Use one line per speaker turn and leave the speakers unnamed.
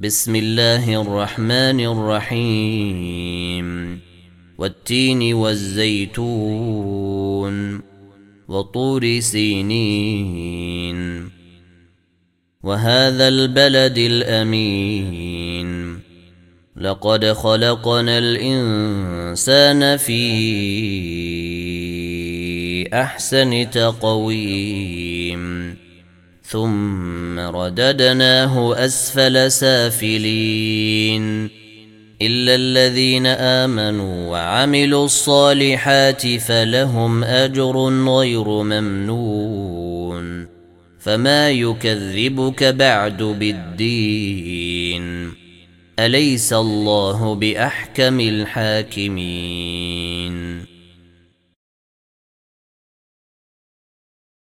بسم الله الرحمن الرحيم والتين والزيتون وطور سينين وهذا البلد الأمين لقد خلقنا الإنسان في أحسن تقويم ثم رددناه أسفل سافلين إلا الذين آمنوا وعملوا الصالحات فلهم أجر غير ممنون فما يكذبك بعد بالدين أليس الله بأحكم الحاكمين